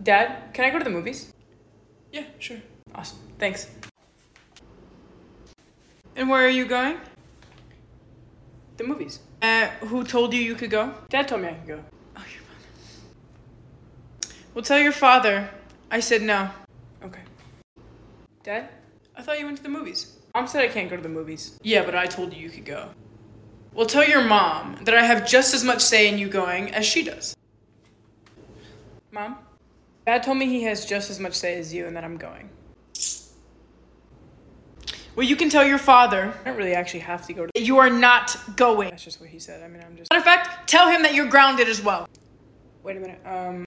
Dad, can I go to the movies? Yeah, sure. Awesome. Thanks. And where are you going? The movies. Who told you could go? Dad told me I could go. Oh, your father. Well, tell your father I said no. Okay. Dad? I thought you went to the movies. Mom said I can't go to the movies. Yeah, but I told you could go. Well, tell your mom that I have just as much say in you going as she does. Mom? Dad told me he has just as much say as you and that I'm going. Well, you can tell your father I don't really actually have to go to that you are not going. That's just what he said. I mean, I'm just... Matter of fact, tell him that you're grounded as well. Wait a minute.